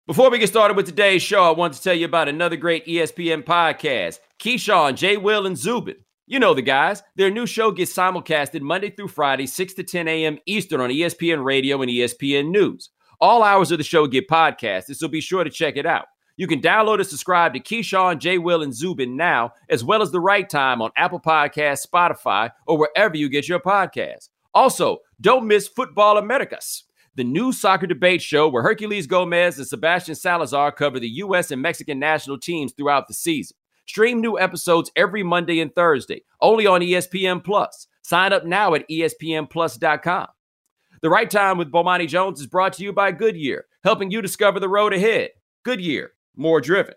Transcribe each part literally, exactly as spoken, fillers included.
Before we get started with today's show, I want to tell you about another great E S P N podcast, Keyshawn, J. Will, and Zubin. You know the guys. Their new show gets simulcasted Monday through Friday, six to ten a.m. Eastern on E S P N Radio and E S P N News. All hours of the show get podcasted, so be sure to check it out. You can download and subscribe to Keyshawn, J. Will, and Zubin now, as well as The Right Time on Apple Podcasts, Spotify, or wherever you get your podcasts. Also, don't miss Football Americas, the new soccer debate show where Herculez Gomez and Sebastian Salazar cover the U S and Mexican national teams throughout the season. Stream new episodes every Monday and Thursday, only on E S P N Plus. Sign up now at E S P N plus dot com. The Right Time with Bomani Jones is brought to you by Goodyear, helping you discover the road ahead. Goodyear, more driven.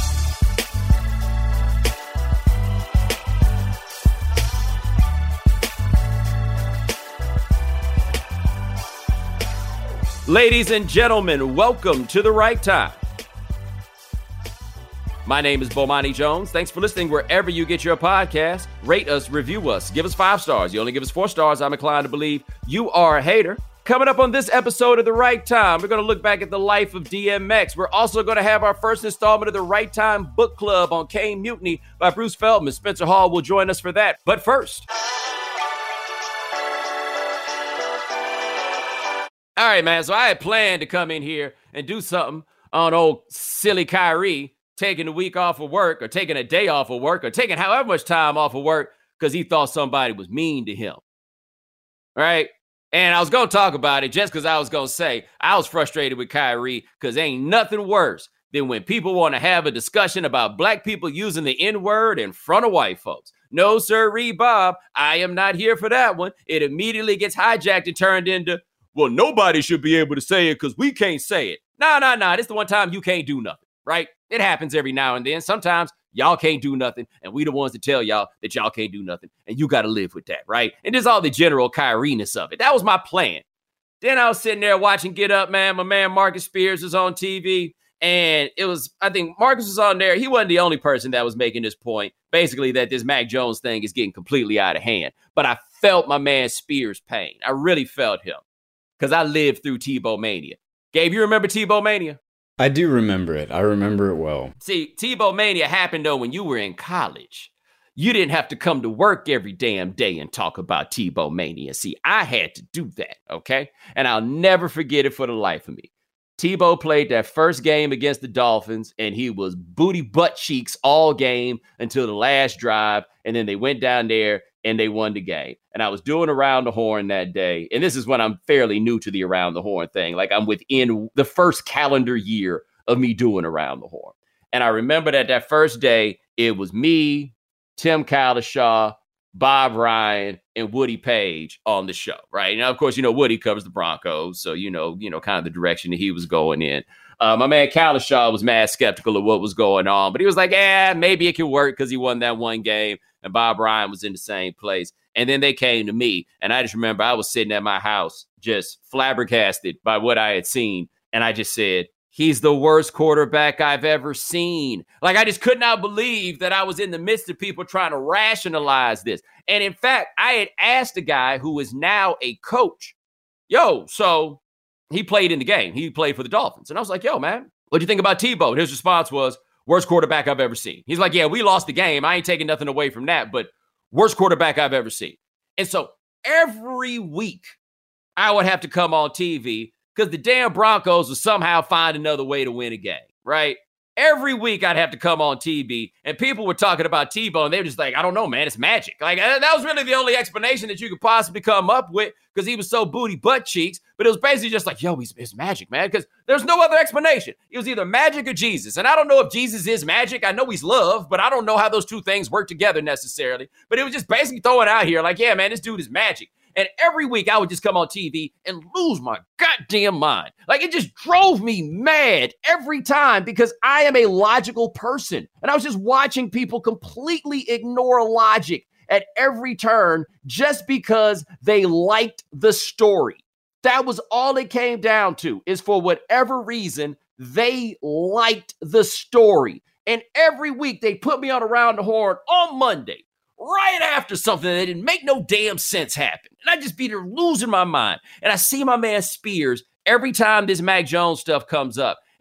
Ladies and gentlemen, welcome to The Right Time. My name is Bomani Jones. Thanks for listening wherever you get your podcast. Rate us, review us, give us five stars. You only give us four stars, I'm inclined to believe you are a hater. Coming up on this episode of The Right Time, we're going to look back at the life of D M X. We're also going to have our first installment of The Right Time Book Club on Caine Mutiny by Bruce Feldman. Spencer Hall will join us for that. But first... All right, man, so I had planned to come in here and do something on old silly Kyrie taking a week off of work or taking a day off of work or taking however much time off of work because he thought somebody was mean to him. All right? And I was going to talk about it just because I was going to say I was frustrated with Kyrie because ain't nothing worse than when people want to have a discussion about black people using the N-word in front of white folks. No, sirree, Bob, I am not here for that one. It immediately gets hijacked and turned into, well, nobody should be able to say it because we can't say it. No, no, no. This is the one time you can't do nothing, right? It happens every now and then. Sometimes y'all can't do nothing, and we the ones to tell y'all that y'all can't do nothing, and you got to live with that, right? And there's all the general Kyrie-ness of it. That was my plan. Then I was sitting there watching Get Up, man. My man Marcus Spears was on T V, and it was, I think Marcus was on there. He wasn't the only person that was making this point, basically that this Mac Jones thing is getting completely out of hand. But I felt my man Spears' pain. I really felt him. Because I lived through Tebow Mania. Gabe, you remember Tebow Mania? I do remember it. I remember it well. See, Tebow Mania happened, though, when you were in college. You didn't have to come to work every damn day and talk about Tebow Mania. See, I had to do that, okay? And I'll never forget it for the life of me. Tebow played that first game against the Dolphins, and he was booty butt cheeks all game until the last drive, and then they went down there and they won the game. And I was doing Around the Horn that day. And this is when I'm fairly new to the Around the Horn thing. Like I'm within the first calendar year of me doing Around the Horn. And I remember that that first day, it was me, Tim Kalishaw, Bob Ryan, and Woody Page on the show, right? Now, of course, you know, Woody covers the Broncos. So, you know, you know, kind of the direction that he was going in. Uh, my man Kalishaw was mad skeptical of what was going on. But he was like, eh, maybe it can work because he won that one game. And Bob Ryan was in the same place. And then they came to me. And I just remember I was sitting at my house just flabbergasted by what I had seen. And I just said, he's the worst quarterback I've ever seen. Like, I just could not believe that I was in the midst of people trying to rationalize this. And in fact, I had asked a guy who is now a coach, yo, so he played in the game. He played for the Dolphins. And I was like, yo, man, what do you think about Tebow? And his response was, worst quarterback I've ever seen. He's like, yeah, we lost the game. I ain't taking nothing away from that, but worst quarterback I've ever seen. And so every week I would have to come on T V because the damn Broncos would somehow find another way to win a game, right? Every week I'd have to come on T V and people were talking about Tebow and they were just like, I don't know, man, it's magic. Like that was really the only explanation that you could possibly come up with because he was so booty butt cheeks. But it was basically just like, yo, he's, it's magic, man, because there's no other explanation. It was either magic or Jesus. And I don't know if Jesus is magic. I know he's love, but I don't know how those two things work together necessarily. But it was just basically throwing out here like, yeah, man, this dude is magic. And every week I would just come on T V and lose my goddamn mind. Like it just drove me mad every time because I am a logical person. And I was just watching people completely ignore logic at every turn just because they liked the story. That was all it came down to, is for whatever reason, they liked the story. And every week they put me on Around the Horn on Monday, right after something that didn't make no damn sense happen. And I just be there losing my mind. And I see my man Spears every time this Mac Jones stuff comes up.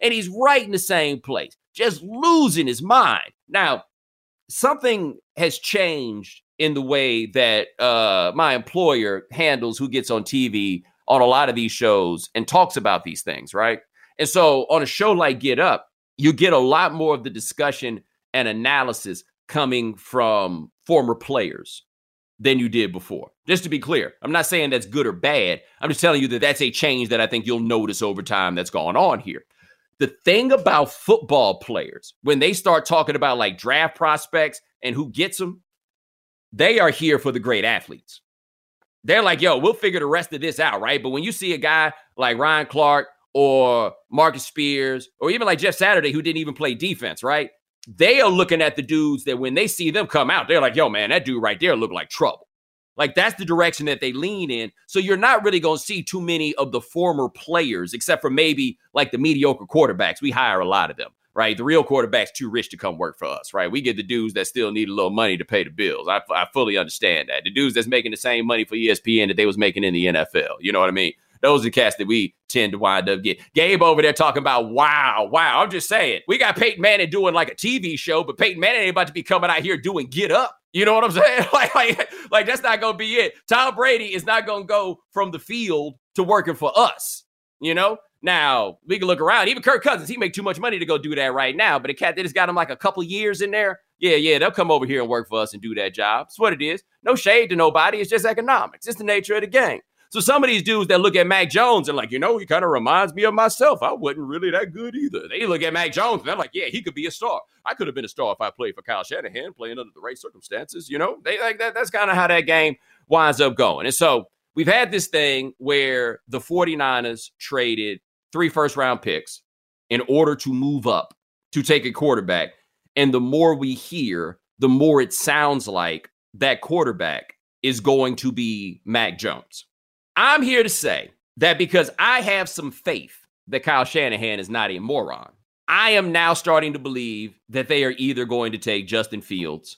And he's right in the same place, just losing his mind. Now, something has changed in the way that uh, my employer handles who gets on T V on a lot of these shows and talks about these things, right? And so on a show like Get Up, you get a lot more of the discussion and analysis coming from former players than you did before. Just to be clear, I'm not saying that's good or bad. I'm just telling you that that's a change that I think you'll notice over time that's gone on here. The thing about football players, when they start talking about like draft prospects and who gets them, they are here for the great athletes. They're like, yo, we'll figure the rest of this out, right? But when you see a guy like Ryan Clark or Marcus Spears or even like Jeff Saturday, who didn't even play defense, right? They are looking at the dudes that when they see them come out, they're like, yo, man, that dude right there look like trouble. Like, that's the direction that they lean in. So you're not really going to see too many of the former players, except for maybe like the mediocre quarterbacks. We hire a lot of them, right? The real quarterback's too rich to come work for us, right? We get the dudes that still need a little money to pay the bills. I, I fully understand that. The dudes that's making the same money for E S P N that they was making in the N F L. You know what I mean? Those are the cats that we tend to wind up getting. Gabe over there talking about, wow, wow. I'm just saying, we got Peyton Manning doing like a T V show, but Peyton Manning ain't about to be coming out here doing Get Up. You know what I'm saying? like, like, like, that's not going to be it. Tom Brady is not going to go from the field to working for us, you know? Now, we can look around. Even Kirk Cousins, he make too much money to go do that right now. But a cat that has got him like a couple years in there, yeah, yeah, they'll come over here and work for us and do that job. That's what it is. No shade to nobody. It's just economics. It's the nature of the game. So some of these dudes that look at Mac Jones and like, you know, he kind of reminds me of myself. I wasn't really that good either. They look at Mac Jones and they're like, yeah, he could be a star. I could have been a star if I played for Kyle Shanahan, playing under the right circumstances. You know, they like that. That's kind of how that game winds up going. And so we've had this thing where the 49ers traded three first round picks in order to move up to take a quarterback. And the more we hear, the more it sounds like that quarterback is going to be Mac Jones. I'm here to say that because I have some faith that Kyle Shanahan is not a moron, I am now starting to believe that they are either going to take Justin Fields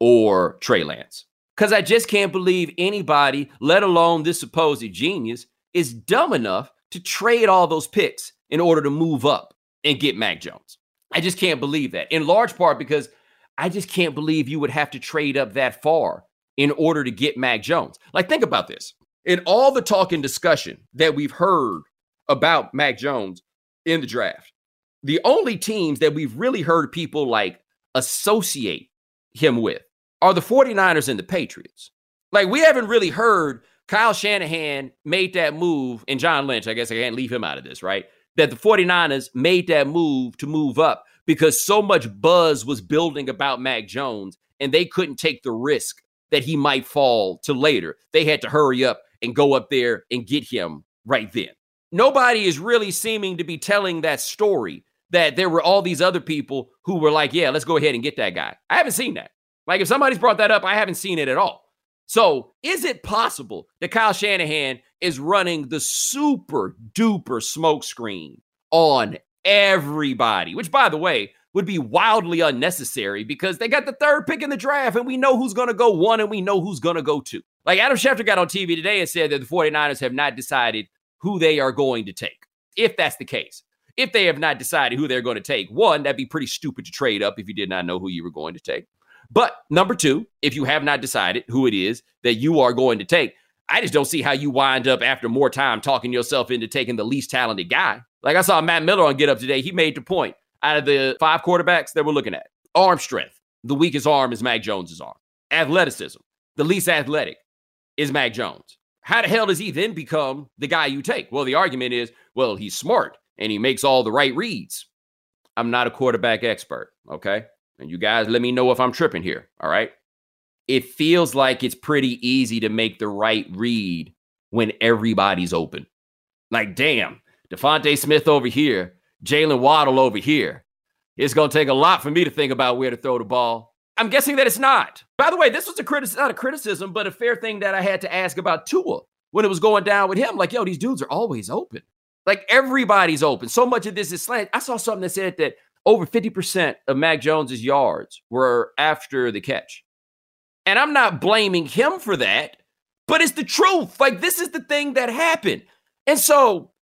or Trey Lance. Because I just can't believe anybody, let alone this supposed genius, is dumb enough to trade all those picks in order to move up and get Mac Jones. I just can't believe that. In large part because I just can't believe you would have to trade up that far in order to get Mac Jones. Like, think about this. In all the talk and discussion that we've heard about Mac Jones in the draft, the only teams that we've really heard people like associate him with are the 49ers and the Patriots. Like, we haven't really heard Kyle Shanahan made that move, and John Lynch, I guess I can't leave him out of this, right? That the 49ers made that move to move up because so much buzz was building about Mac Jones, and they couldn't take the risk that he might fall to later. They had to hurry up and go up there and get him right then. Nobody is really seeming to be telling that story that there were all these other people who were like, yeah, let's go ahead and get that guy. I haven't seen that. Like, if somebody's brought that up, I haven't seen it at all. So is it possible that Kyle Shanahan is running the super duper smokescreen on everybody, which, by the way, would be wildly unnecessary because they got the third pick in the draft and we know who's going to go one and we know who's going to go two. Like, Adam Schefter got on T V today and said that the 49ers have not decided who they are going to take. If that's the case, if they have not decided who they're going to take, one, that'd be pretty stupid to trade up if you did not know who you were going to take. But number two, if you have not decided who it is that you are going to take, I just don't see how you wind up after more time talking yourself into taking the least talented guy. Like, I saw Matt Miller on Get Up today. He made the point. Out of the five quarterbacks that we're looking at, arm strength, the weakest arm is Mac Jones's arm. Athleticism, the least athletic is Mac Jones. How the hell does he then become the guy you take? Well, the argument is, well, he's smart and he makes all the right reads. I'm not a quarterback expert, okay? And you guys let me know if I'm tripping here, all right? It feels like it's pretty easy to make the right read when everybody's open. Like, damn, Devontae Smith over here, Jalen Waddle over here. It's going to take a lot for me to think about where to throw the ball. I'm guessing that it's not. By the way, this was a criti- not a criticism, but a fair thing that I had to ask about Tua when it was going down with him. Like, yo, these dudes are always open. Like, everybody's open. So much of this is slant. I saw something that said that over fifty percent of Mac Jones's yards were after the catch. And I'm not blaming him for that, but it's the truth. Like, this is the thing that happened. And so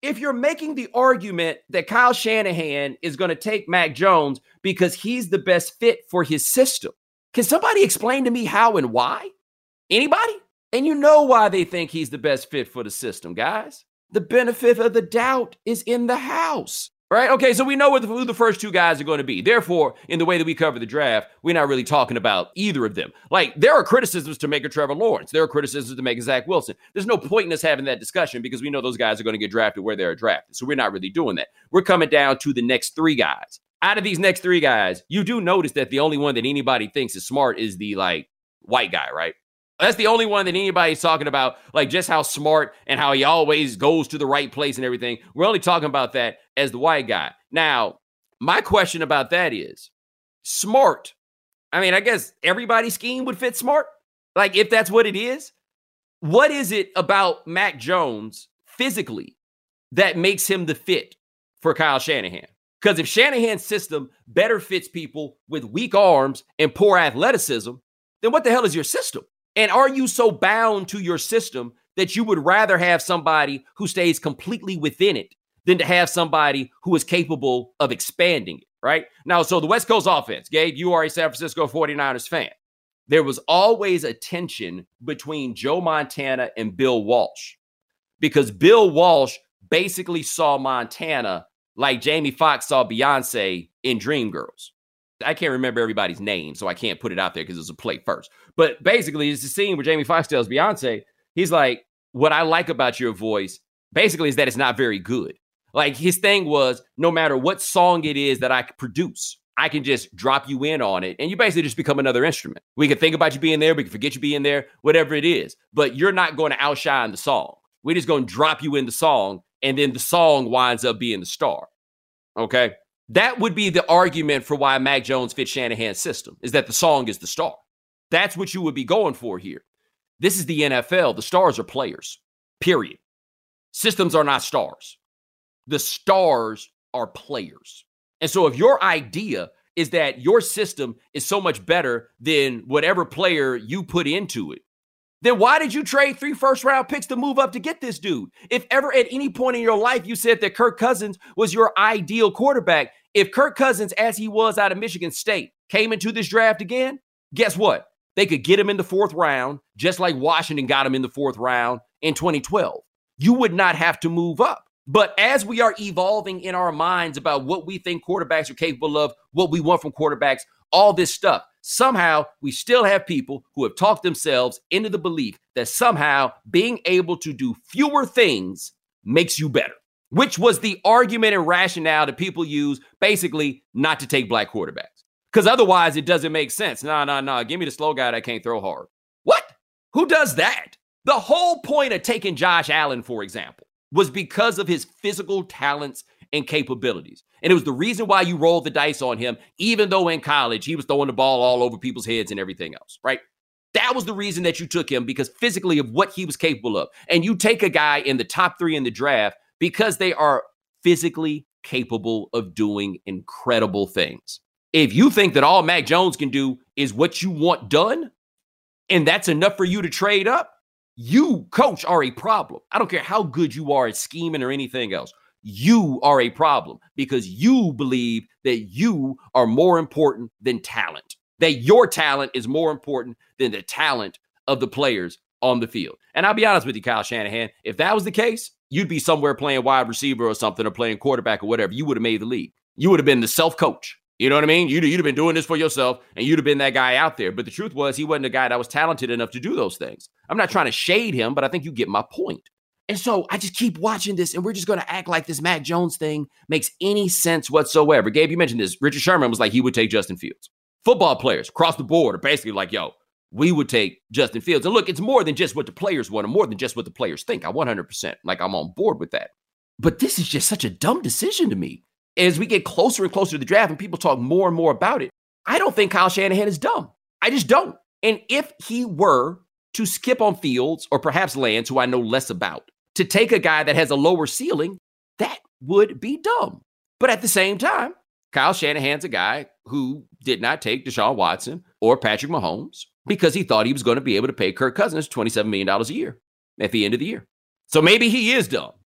if you're making the argument that Kyle Shanahan is going to take Mac Jones because he's the best fit for his system, can somebody explain to me how and why? Anybody? And you know why they think he's the best fit for the system, guys. The benefit of the doubt is in the house, right? Okay, so we know what the, who the first two guys are going to be. Therefore, in the way that we cover the draft, we're not really talking about either of them. Like, there are criticisms to make a Trevor Lawrence. There are criticisms to make a Zach Wilson. There's no point in us having that discussion because we know those guys are going to get drafted where they're drafted. So we're not really doing that. We're coming down to the next three guys. Out of these next three guys, you do notice that the only one that anybody thinks is smart is the, like, white guy, right? That's the only one that anybody's talking about, like just how smart and how he always goes to the right place and everything. We're only talking about that as the white guy. Now, my question about that is smart. I mean, I guess everybody's scheme would fit smart. Like, if that's what it is, what is it about Mac Jones physically that makes him the fit for Kyle Shanahan? Because if Shanahan's system better fits people with weak arms and poor athleticism, then what the hell is your system? And are you so bound to your system that you would rather have somebody who stays completely within it than to have somebody who is capable of expanding it, right? Now, so the West Coast offense, Gabe, you are a San Francisco forty-niners fan. There was always a tension between Joe Montana and Bill Walsh because Bill Walsh basically saw Montana like Jamie Foxx saw Beyonce in Dreamgirls. I can't remember everybody's name, so I can't put it out there because it was a play first. But basically, it's the scene where Jamie Foxx tells Beyonce, he's like, what I like about your voice, basically, is that it's not very good. Like, his thing was, no matter what song it is that I produce, I can just drop you in on it, and you basically just become another instrument. We can think about you being there, we can forget you being there, whatever it is. But you're not going to outshine the song. We're just going to drop you in the song, and then the song winds up being the star. Okay? That would be the argument for why Mac Jones fits Shanahan's system, is that the song is the star. That's what you would be going for here. This is the N F L. The stars are players, period. Systems are not stars. The stars are players. And so if your idea is that your system is so much better than whatever player you put into it, then why did you trade three first-round picks to move up to get this dude? If ever at any point in your life you said that Kirk Cousins was your ideal quarterback, if Kirk Cousins, as he was out of Michigan State, came into this draft again, guess what? They could get him in the fourth round, just like Washington got him in the fourth round in twenty twelve. You would not have to move up. But as we are evolving in our minds about what we think quarterbacks are capable of, what we want from quarterbacks, all this stuff, somehow we still have people who have talked themselves into the belief that somehow being able to do fewer things makes you better, which was the argument and rationale that people use basically not to take black quarterbacks. Because otherwise it doesn't make sense. No, no, no. Give me the slow guy that can't throw hard. What? Who does that? The whole point of taking Josh Allen, for example, was because of his physical talents and capabilities. And it was the reason why you rolled the dice on him, even though in college he was throwing the ball all over people's heads and everything else, right? That was the reason that you took him, because physically of what he was capable of. And you take a guy in the top three in the draft because they are physically capable of doing incredible things. If you think that all Mac Jones can do is what you want done, and that's enough for you to trade up, you, coach, are a problem. I don't care how good you are at scheming or anything else. You are a problem because you believe that you are more important than talent, that your talent is more important than the talent of the players on the field. And I'll be honest with you, Kyle Shanahan, if that was the case, you'd be somewhere playing wide receiver or something, or playing quarterback or whatever. You would have made the league. You would have been the self-coach. You know what I mean? You'd, you'd have been doing this for yourself, and you'd have been that guy out there. But the truth was, he wasn't a guy that was talented enough to do those things. I'm not trying to shade him, but I think you get my point. And so I just keep watching this, and we're just going to act like this Mac Jones thing makes any sense whatsoever. Gabe, you mentioned this. Richard Sherman was like, he would take Justin Fields. Football players across the board are basically like, yo, we would take Justin Fields. And look, it's more than just what the players want, or more than just what the players think. I one hundred percent, like, I'm on board with that. But this is just such a dumb decision to me. As we get closer and closer to the draft and people talk more and more about it, I don't think Kyle Shanahan is dumb. I just don't. And if he were to skip on Fields, or perhaps Lance, who I know less about, to take a guy that has a lower ceiling, that would be dumb. But at the same time, Kyle Shanahan's a guy who did not take Deshaun Watson or Patrick Mahomes because he thought he was going to be able to pay Kirk Cousins twenty-seven million dollars a year at the end of the year. So maybe he is dumb.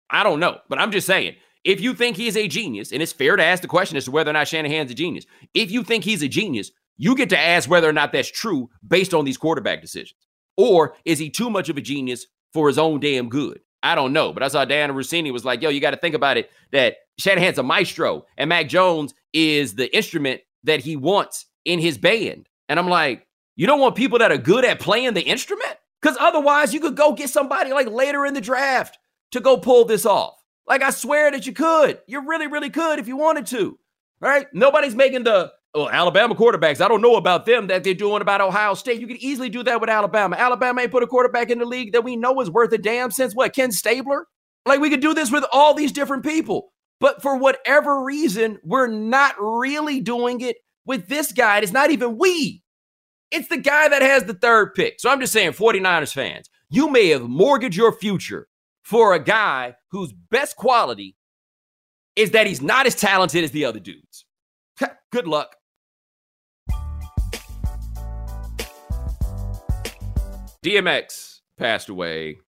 I don't know, but I'm just saying, if you think he's a genius, and it's fair to ask the question as to whether or not Shanahan's a genius, if you think he's a genius, you get to ask whether or not that's true based on these quarterback decisions. Or is he too much of a genius for his own damn good? I don't know. But I saw Diana Rossini was like, yo, you got to think about it, that Shanahan's a maestro and Mac Jones is the instrument that he wants in his band. And I'm like, you don't want people that are good at playing the instrument? Because otherwise you could go get somebody like later in the draft to go pull this off. Like, I swear that you could. You really, really could if you wanted to. All right? Nobody's making the oh, Alabama quarterbacks. I don't know about them that they're doing about Ohio State. You could easily do that with Alabama. Alabama ain't put a quarterback in the league that we know is worth a damn since what, Ken Stabler? Like, we could do this with all these different people. But for whatever reason, we're not really doing it with this guy. It's not even we. It's the guy that has the third pick. So I'm just saying, 49ers fans, you may have mortgaged your future for a guy whose best quality is that he's not as talented as the other dudes. Good luck. D M X passed away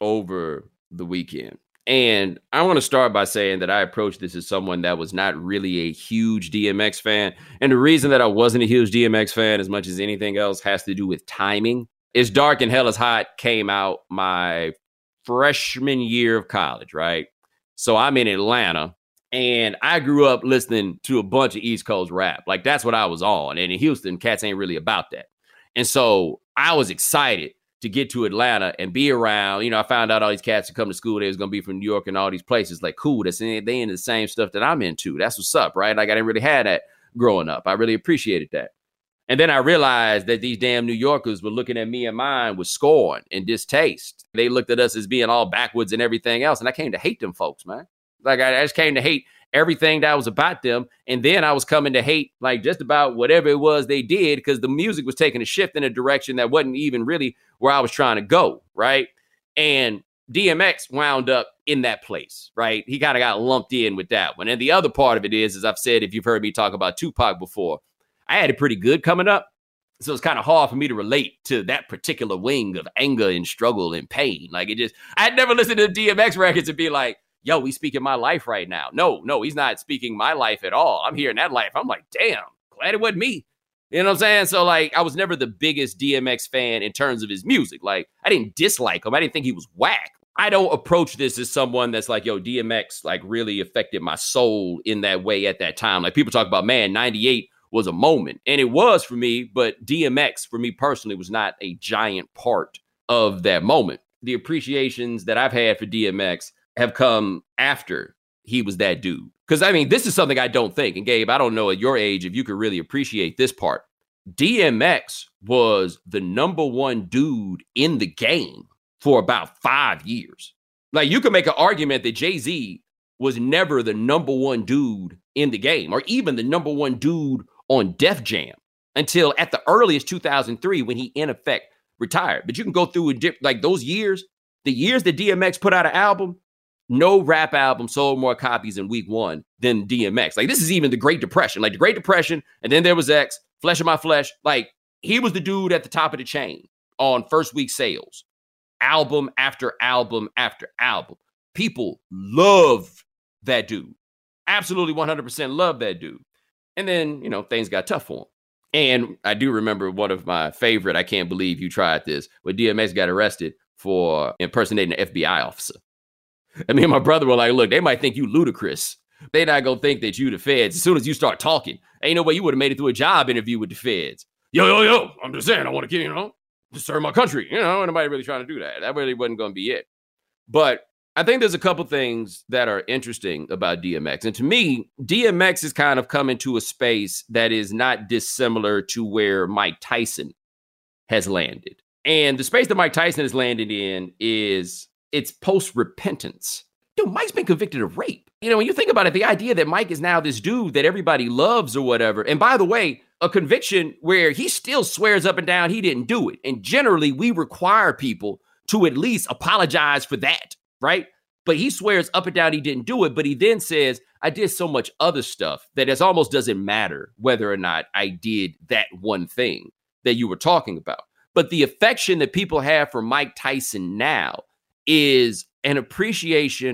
over the weekend. And I want to start by saying that I approached this as someone that was not really a huge D M X fan. And the reason that I wasn't a huge D M X fan as much as anything else has to do with timing. It's Dark and Hell is Hot came out my freshman year of college, right? So I'm in Atlanta, and I grew up listening to a bunch of East Coast rap. Like, that's what I was on. And in Houston, cats ain't really about that. And so I was excited to get to Atlanta and be around. You know, I found out all these cats that come to school, they was going to be from New York and all these places. Like, cool, that's in, they into the same stuff that I'm into. That's what's up, right? Like, I didn't really have that growing up. I really appreciated that. And then I realized that these damn New Yorkers were looking at me and mine with scorn and distaste. They looked at us as being all backwards and everything else. And I came to hate them folks, man. Like, I just came to hate everything that was about them. And then I was coming to hate, like, just about whatever it was they did, because the music was taking a shift in a direction that wasn't even really where I was trying to go, right? And D M X wound up in that place, right? He kind of got lumped in with that one. And the other part of it is, as I've said, if you've heard me talk about Tupac before, I had it pretty good coming up. So it's kind of hard for me to relate to that particular wing of anger and struggle and pain. Like, it just, I'd never listen to D M X records and be like, yo, he's speaking my life right now. No, no, he's not speaking my life at all. I'm hearing that life. I'm like, damn, glad it wasn't me. You know what I'm saying? So, like, I was never the biggest D M X fan in terms of his music. Like, I didn't dislike him. I didn't think he was whack. I don't approach this as someone that's like, yo, D M X, like, really affected my soul in that way at that time. Like, people talk about, man, ninety-eight was a moment. And it was for me, but D M X, for me personally, was not a giant part of that moment. The appreciations that I've had for D M X have come after he was that dude. Because, I mean, this is something I don't think. And, Gabe, I don't know at your age if you could really appreciate this part. D M X was the number one dude in the game for about five years. Like, you could make an argument that Jay-Z was never the number one dude in the game, or even the number one dude on Def Jam, until at the earliest two thousand three, when he in effect retired. But you can go through a dip, like those years, the years that D M X put out an album, no rap album sold more copies in week one than D M X. Like, this is even the Great Depression, like the Great Depression. And then there was X, Flesh of My Flesh. Like, he was the dude at the top of the chain on first week sales, album after album after album. People love that dude. Absolutely one hundred percent love that dude. And then, you know, things got tough for him. And I do remember one of my favorite, I can't believe you tried this, where D M X got arrested for impersonating an F B I officer. And me and my brother were like, look, they might think you ludicrous. They not going to think that you the feds. As soon as you start talking, ain't no way you would have made it through a job interview with the feds. Yo, yo, yo, I'm just saying, I want to get, you know, to serve my country. You know, nobody really trying to do that. That really wasn't going to be it. But I think there's a couple things that are interesting about D M X. And to me, D M X is kind of coming to a space that is not dissimilar to where Mike Tyson has landed. And the space that Mike Tyson has landed in is it's post-repentance. Dude, Mike's been convicted of rape. You know, when you think about it, the idea that Mike is now this dude that everybody loves or whatever. And by the way, a conviction where he still swears up and down he didn't do it. And generally, we require people to at least apologize for that, right? But he swears up and down he didn't do it. But he then says, I did so much other stuff that it almost doesn't matter whether or not I did that one thing that you were talking about. But the affection that people have for Mike Tyson now is an appreciation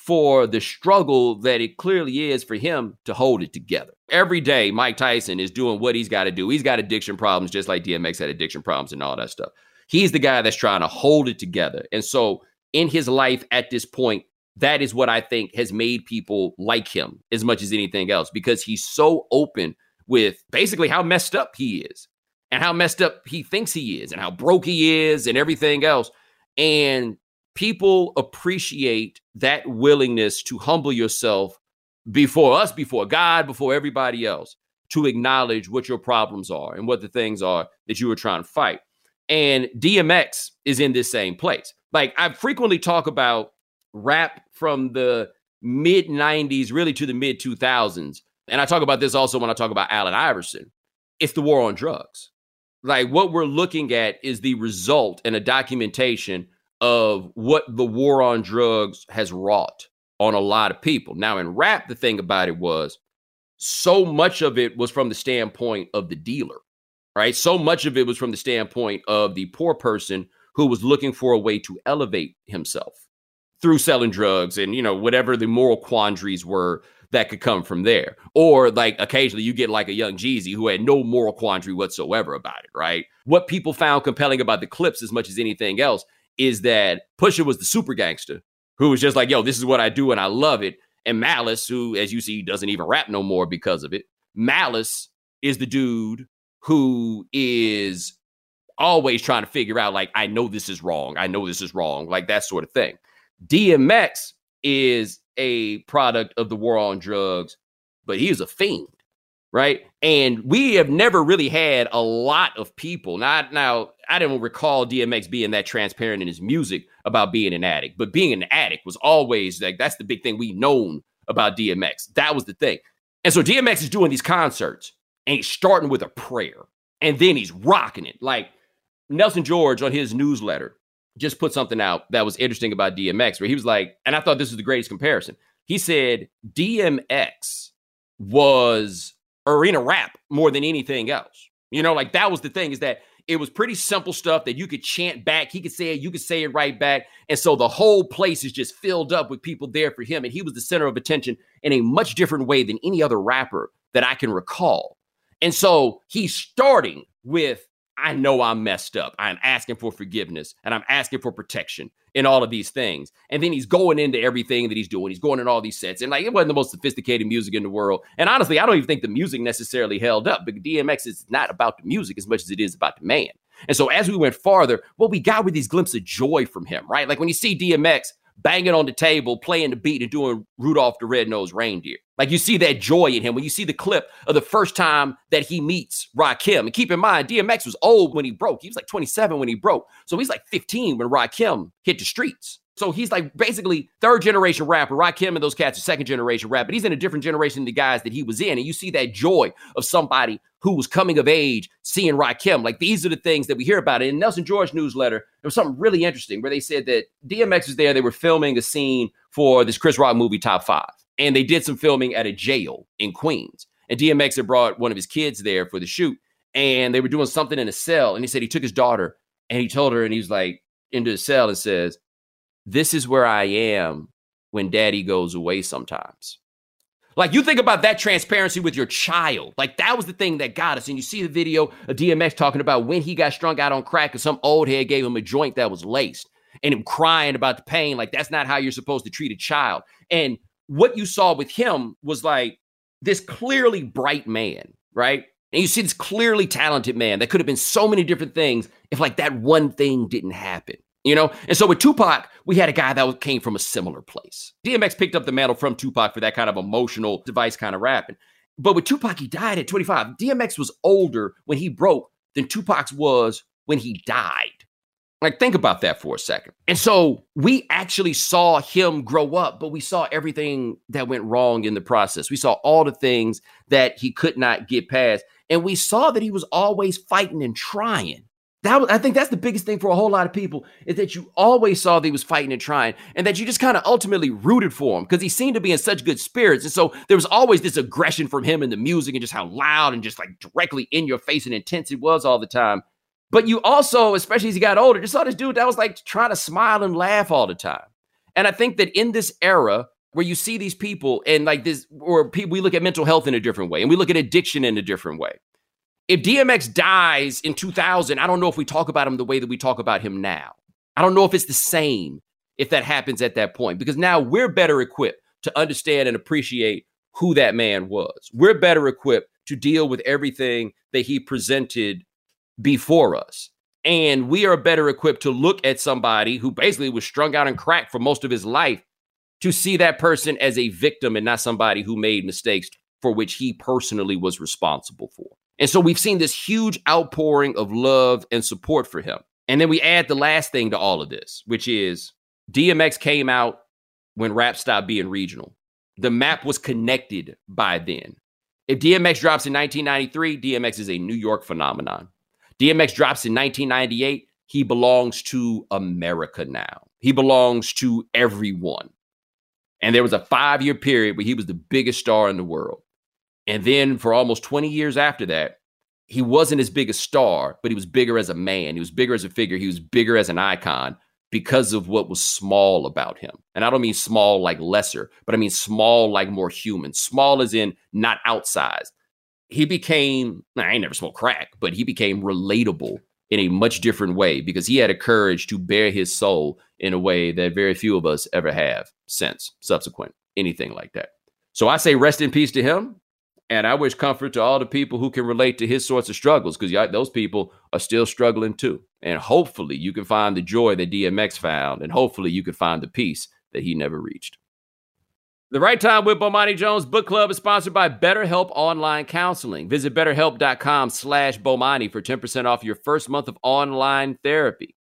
for the struggle that it clearly is for him to hold it together. Every day, Mike Tyson is doing what he's got to do. He's got addiction problems just like D M X had addiction problems and all that stuff. He's the guy that's trying to hold it together. And so in his life at this point, that is what I think has made people like him as much as anything else, because he's so open with basically how messed up he is and how messed up he thinks he is and how broke he is and everything else. And people appreciate that willingness to humble yourself before us, before God, before everybody else, to acknowledge what your problems are and what the things are that you were trying to fight. And D M X is in this same place. Like, I frequently talk about rap from the mid nineties, really to the mid two thousands. And I talk about this also when I talk about Allen Iverson. It's the war on drugs. Like, what we're looking at is the result and a documentation of what the war on drugs has wrought on a lot of people. Now, in rap, the thing about it was so much of it was from the standpoint of the dealer, right? So much of it was from the standpoint of the poor person who was looking for a way to elevate himself through selling drugs and, you know, whatever the moral quandaries were that could come from there. Or like occasionally you get like a Young Jeezy who had no moral quandary whatsoever about it, right? What people found compelling about the clips as much as anything else is that Pusha was the super gangster who was just like, yo, this is what I do and I love it. And Malice, who, as you see, doesn't even rap no more because of it. Malice is the dude who is always trying to figure out, like, I know this is wrong. I know this is wrong. Like that sort of thing. D M X is a product of the war on drugs, but he is a fiend, right? And we have never really had a lot of people. Not now, I don't recall D M X being that transparent in his music about being an addict, but being an addict was always like, that's the big thing we known about D M X. That was the thing. And so D M X is doing these concerts and he's starting with a prayer and then he's rocking it. Like Nelson George on his newsletter just put something out that was interesting about D M X, where he was like, and I thought this was the greatest comparison. He said D M X was arena rap more than anything else. You know, like that was the thing, is that it was pretty simple stuff that you could chant back. He could say it, you could say it right back. And so the whole place is just filled up with people there for him. And he was the center of attention in a much different way than any other rapper that I can recall. And so he's starting with, I know I'm messed up. I'm asking for forgiveness and I'm asking for protection in all of these things. And then he's going into everything that he's doing. He's going in all these sets. And like, it wasn't the most sophisticated music in the world. And honestly, I don't even think the music necessarily held up. But D M X is not about the music as much as it is about the man. And so as we went farther, what we got were these glimpses of joy from him, right? Like when you see D M X banging on the table, playing the beat and doing Rudolph the Red-Nosed Reindeer. Like you see that joy in him when you see the clip of the first time that he meets Rakim. And keep in mind, D M X was old when he broke. He was like twenty-seven when he broke. So he's like fifteen when Rakim hit the streets. So he's like basically third generation rapper. Rakim and those cats are second generation rap, but he's in a different generation than the guys that he was in. And you see that joy of somebody who was coming of age, seeing Rakim. Like these are the things that we hear about. And in Nelson George newsletter, there was something really interesting where they said that D M X was there. They were filming a scene for this Chris Rock movie, Top Five. And they did some filming at a jail in Queens. And D M X had brought one of his kids there for the shoot. And they were doing something in a cell. And he said he took his daughter and he told her, and he was like into the cell and says, "This is where I am when daddy goes away sometimes." Like you think about that transparency with your child. Like that was the thing that got us. And you see the video of D M X talking about when he got strung out on crack and some old head gave him a joint that was laced and him crying about the pain. Like that's not how you're supposed to treat a child. And what you saw with him was like this clearly bright man, right? And you see this clearly talented man that could have been so many different things if like that one thing didn't happen. You know, and so with Tupac, we had a guy that came from a similar place. D M X picked up the mantle from Tupac for that kind of emotional device kind of rapping. But with Tupac, he died at twenty-five. D M X was older when he broke than Tupac's was when he died. Like, think about that for a second. And so we actually saw him grow up, but we saw everything that went wrong in the process. We saw all the things that he could not get past. And we saw that he was always fighting and trying. That was, I think that's the biggest thing for a whole lot of people, is that you always saw that he was fighting and trying, and that you just kind of ultimately rooted for him because he seemed to be in such good spirits. And so there was always this aggression from him in the music and just how loud and just like directly in your face and intense it was all the time. But you also, especially as he got older, just saw this dude that was like trying to smile and laugh all the time. And I think that in this era where you see these people and like this, or people, we look at mental health in a different way and we look at addiction in a different way. If D M X dies in two thousand, I don't know if we talk about him the way that we talk about him now. I don't know if it's the same if that happens at that point, because now we're better equipped to understand and appreciate who that man was. We're better equipped to deal with everything that he presented before us. And we are better equipped to look at somebody who basically was strung out and crack for most of his life, to see that person as a victim and not somebody who made mistakes for which he personally was responsible for. And so we've seen this huge outpouring of love and support for him. And then we add the last thing to all of this, which is D M X came out when rap stopped being regional. The map was connected by then. If D M X drops in nineteen ninety-three, D M X is a New York phenomenon. D M X drops in nineteen ninety-eight, he belongs to America now. He belongs to everyone. And there was a five-year period where he was the biggest star in the world. And then for almost twenty years after that, he wasn't as big a star, but he was bigger as a man. He was bigger as a figure. He was bigger as an icon because of what was small about him. And I don't mean small like lesser, but I mean small like more human. Small as in not outsized. He became, I ain't never smoked crack, but he became relatable in a much different way because he had a courage to bare his soul in a way that very few of us ever have since, subsequent, anything like that. So I say rest in peace to him. And I wish comfort to all the people who can relate to his sorts of struggles, because those people are still struggling too. And hopefully you can find the joy that D M X found, and hopefully you can find the peace that he never reached. The Right Time with Bomani Jones Book Club is sponsored by BetterHelp Online Counseling. Visit betterhelp.com slash Bomani for ten percent off your first month of online therapy.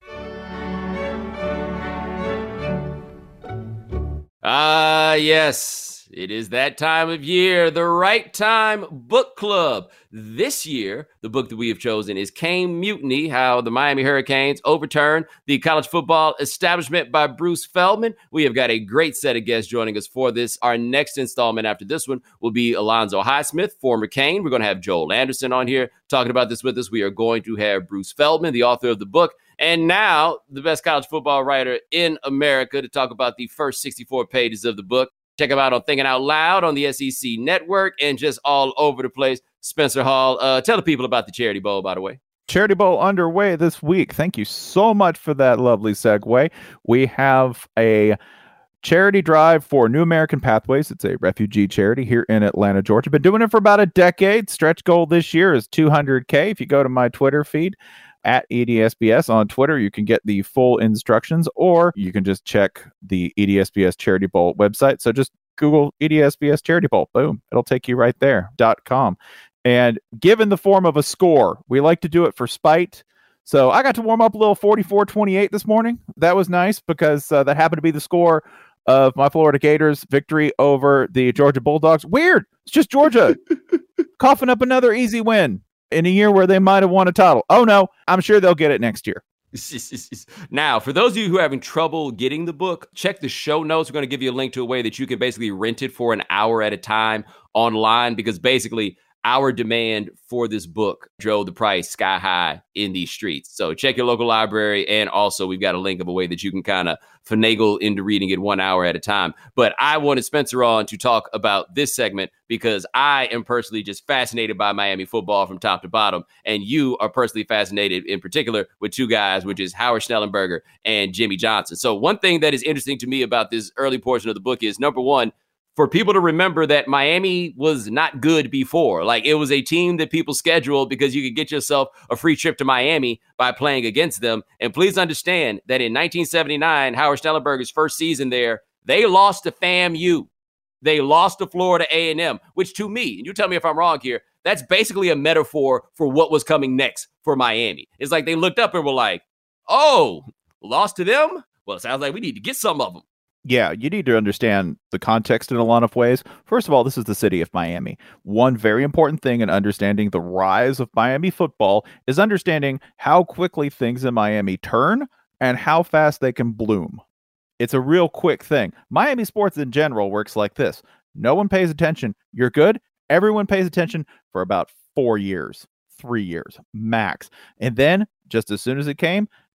Ah, yes. It is that time of year, the Right Time Book Club. This year, the book that we have chosen is Cane Mutiny, How the Miami Hurricanes Overturned the College Football Establishment by Bruce Feldman. We have got a great set of guests joining us for this. Our next installment after this one will be Alonzo Highsmith, former Cane. We're going to have Joel Anderson on here talking about this with us. We are going to have Bruce Feldman, the author of the book, and now the best college football writer in America, to talk about the first sixty-four pages of the book. Check him out on Thinking Out Loud on the S E C Network and just all over the place. Spencer Hall, uh, tell the people about the Charity Bowl, by the way. Charity Bowl underway this week. Thank you so much for that lovely segue. We have a charity drive for New American Pathways. It's a refugee charity here in Atlanta, Georgia. Been doing it for about a decade. Stretch goal this year is two hundred K. If you go to my Twitter feed, at E D S B S on Twitter, you can get the full instructions, or you can just check the E D S B S Charity Bowl website. So just Google E D S B S Charity Bowl. Boom. It'll take you right there. Dot com. And given the form of a score, we like to do it for spite. So I got to warm up a little forty-four twenty-eight this morning. That was nice because uh, that happened to be the score of my Florida Gators victory over the Georgia Bulldogs. Weird. It's just Georgia coughing up another easy win in a year where they might have won a title. Oh, no, I'm sure they'll get it next year. Now, for those of you who are having trouble getting the book, check the show notes. We're going to give you a link to a way that you can basically rent it for an hour at a time online, because basically our demand for this book drove the price sky high in these streets. So check your local library. And also we've got a link of a way that you can kind of finagle into reading it one hour at a time. But I wanted Spencer on to talk about this segment because I am personally just fascinated by Miami football from top to bottom. And you are personally fascinated in particular with two guys, which is Howard Schnellenberger and Jimmy Johnson. So one thing that is interesting to me about this early portion of the book is, number one, for people to remember that Miami was not good before. Like, it was a team that people scheduled because you could get yourself a free trip to Miami by playing against them. And please understand that in nineteen seventy-nine, Howard Schnellenberger's first season there, they lost to FAMU. They lost to Florida A and M, which to me, and you tell me if I'm wrong here, that's basically a metaphor for what was coming next for Miami. It's like they looked up and were like, oh, lost to them? Well, it sounds like we need to get some of them. Yeah, you need to understand the context in a lot of ways. First of all, this is the city of Miami. One very important thing in understanding the rise of Miami football is understanding how quickly things in Miami turn and how fast they can bloom. It's a real quick thing. Miami sports in general works like this. No one pays attention. You're good. Everyone pays attention for about four years, three years, max. And then, just as soon as it came,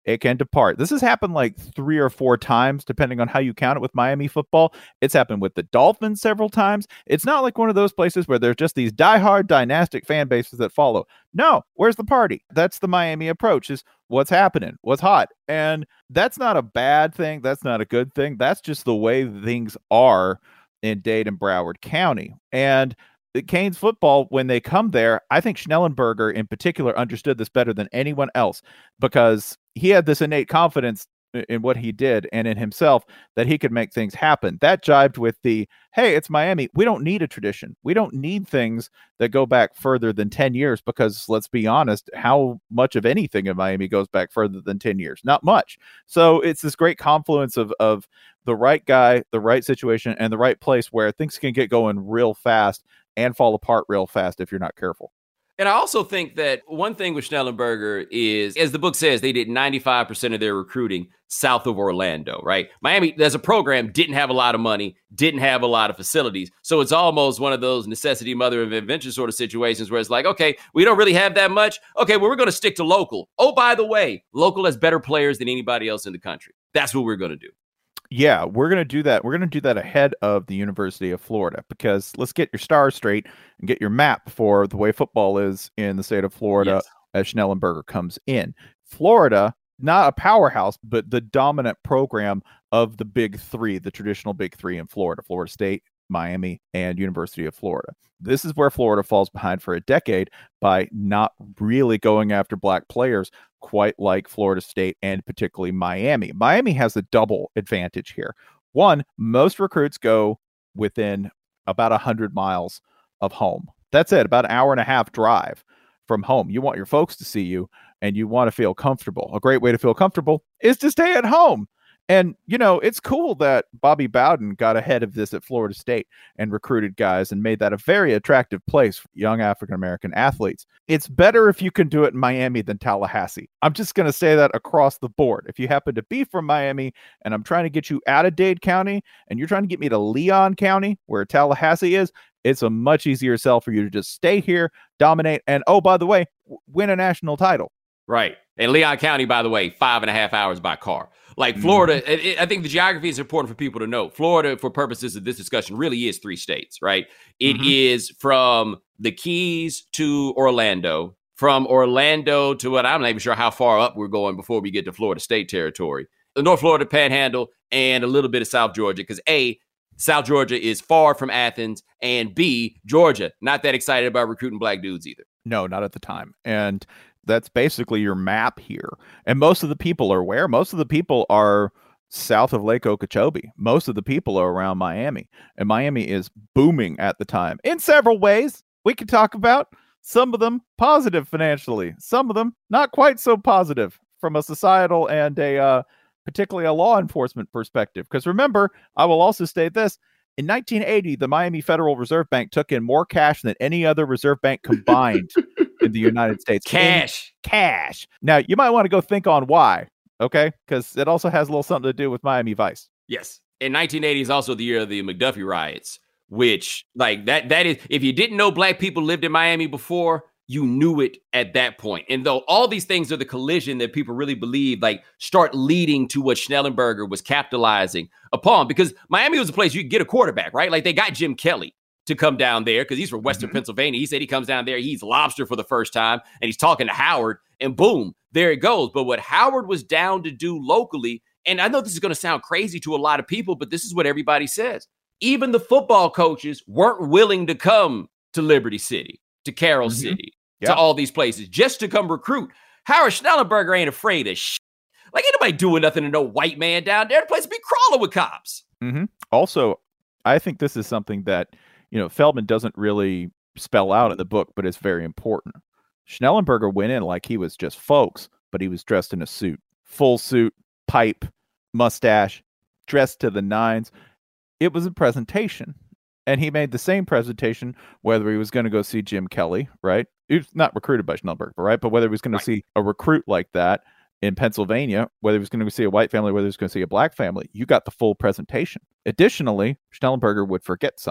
it can depart. This has happened like three or four times, depending on how you count it with Miami football. It's happened with the Dolphins several times. It's not like one of those places where there's just these diehard dynastic fan bases that follow. No, where's the party? That's the Miami approach, is what's happening, what's hot. And that's not a bad thing. That's not a good thing. That's just the way things are in Dade and Broward County. And Canes football, when they come there, I think Schnellenberger in particular understood this better than anyone else, because he had this innate confidence in what he did and in himself that he could make things happen. That jibed with the, hey, it's Miami. We don't need a tradition. We don't need things that go back further than ten years, because let's be honest, how much of anything in Miami goes back further than ten years? Not much. So it's this great confluence of, of the right guy, the right situation, and the right place where things can get going real fast and fall apart real fast if you're not careful. And I also think that one thing with Schnellenberger is, as the book says, they did ninety-five percent of their recruiting south of Orlando, right? Miami, as a program, didn't have a lot of money, didn't have a lot of facilities. So it's almost one of those necessity mother of invention sort of situations where it's like, okay, we don't really have that much. Okay, well, we're going to stick to local. Oh, by the way, local has better players than anybody else in the country. That's what we're going to do. Yeah, we're going to do that. We're going to do that ahead of the University of Florida, because let's get your stars straight and get your map for the way football is in the state of Florida Yes. as Schnellenberger comes in. Florida, not a powerhouse, but the dominant program of the big three, the traditional big three in Florida, Florida State, Miami, and University of Florida. This is where Florida falls behind for a decade by not really going after black players quite like Florida State and particularly Miami. Miami has a double advantage here. One, most recruits go within about one hundred miles of home. That's it, about an hour and a half drive from home. You want your folks to see you, and you want to feel comfortable. A great way to feel comfortable is to stay at home. And, you know, it's cool that Bobby Bowden got ahead of this at Florida State and recruited guys and made that a very attractive place for young African-American athletes. It's better if you can do it in Miami than Tallahassee. I'm just going to say that across the board. If you happen to be from Miami and I'm trying to get you out of Dade County and you're trying to get me to Leon County, where Tallahassee is, it's a much easier sell for you to just stay here, dominate, and, oh, by the way, w- win a national title. Right. And Leon County, by the way, five and a half hours by car. Like Florida, mm-hmm. it, it, I think the geography is important for people to know. Florida, for purposes of this discussion, really is three states, right? It mm-hmm. is from the Keys to Orlando, from Orlando to what I'm not even sure how far up we're going before we get to Florida State territory, the North Florida Panhandle, and a little bit of South Georgia, because A, South Georgia is far from Athens, and B, Georgia, not that excited about recruiting black dudes either. No, not at the time. And that's basically your map here. And most of the people are where? Most of the people are south of Lake Okeechobee. Most of the people are around Miami. And Miami is booming at the time in several ways. We could talk about some of them positive financially, some of them not quite so positive from a societal and a uh, particularly a law enforcement perspective. Because remember, I will also state this. In nineteen eighty, the Miami Federal Reserve Bank took in more cash than any other reserve bank combined in the United States. Cash. In cash. Now, you might want to go think on why, okay? Because it also has a little something to do with Miami Vice. Yes. In nineteen eighty is also the year of the McDuffie riots, which, like, that that is, if you didn't know black people lived in Miami before, you knew it at that point. And though all these things are the collision that people really believe, like, start leading to what Schnellenberger was capitalizing upon, because Miami was a place you could get a quarterback, right? Like, they got Jim Kelly to come down there because he's from Western mm-hmm. Pennsylvania. He said he comes down there, he's lobster for the first time, and he's talking to Howard, and boom, there it goes. But what Howard was down to do locally, and I know this is going to sound crazy to a lot of people, but this is what everybody says. Even the football coaches weren't willing to come to Liberty City, to Carroll mm-hmm. City, yeah. to all these places, just to come recruit. Howard Schnellenberger ain't afraid of shit. Like, ain't nobody doing nothing to no white man down there. The place would be crawling with cops. Mm-hmm. Also, I think this is something that, you know, Feldman doesn't really spell out in the book, but it's very important. Schnellenberger went in like he was just folks, but he was dressed in a suit, full suit, pipe, mustache, dressed to the nines. It was a presentation. And he made the same presentation, whether he was going to go see Jim Kelly, right? He was not recruited by Schnellenberger, right? But whether he was going right. to see a recruit like that in Pennsylvania, whether he was going to go see a white family, whether he was going to see a black family, you got the full presentation. Additionally, Schnellenberger would forget something.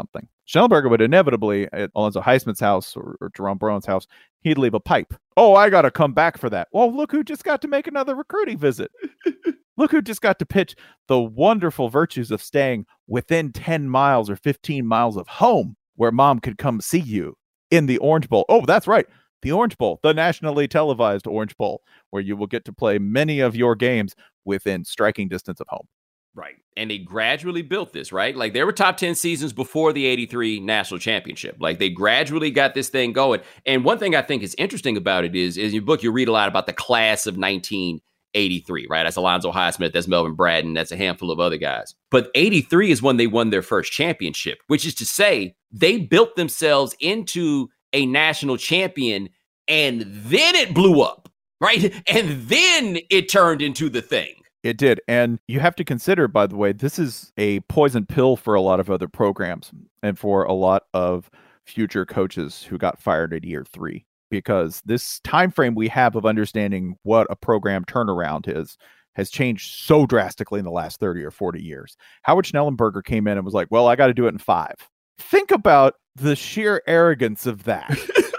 Schnellenberger would inevitably, at Alonzo Highsmith's house or, or Jerome Brown's house, he'd leave a pipe. Oh, I got to come back for that. Well, look who just got to make another recruiting visit. Look who just got to pitch the wonderful virtues of staying within ten miles or fifteen miles of home where mom could come see you in the Orange Bowl. Oh, that's right. The Orange Bowl, the nationally televised Orange Bowl, where you will get to play many of your games within striking distance of home. Right. And they gradually built this, right? Like there were top ten seasons before the eighty-three national championship. Like they gradually got this thing going. And one thing I think is interesting about it is, is in your book, you read a lot about the class of nineteen eighty-three, right? That's Alonzo Highsmith, that's Melvin Bratton, that's a handful of other guys. But eighty-three is when they won their first championship, which is to say they built themselves into a national champion and then it blew up, right? And then it turned into the thing. It did. And you have to consider, by the way, this is a poison pill for a lot of other programs and for a lot of future coaches who got fired at year three, because this time frame we have of understanding what a program turnaround is has changed so drastically in the last thirty or forty years. Howard Schnellenberger came in and was like, well, I got to do it in five. Think about the sheer arrogance of that.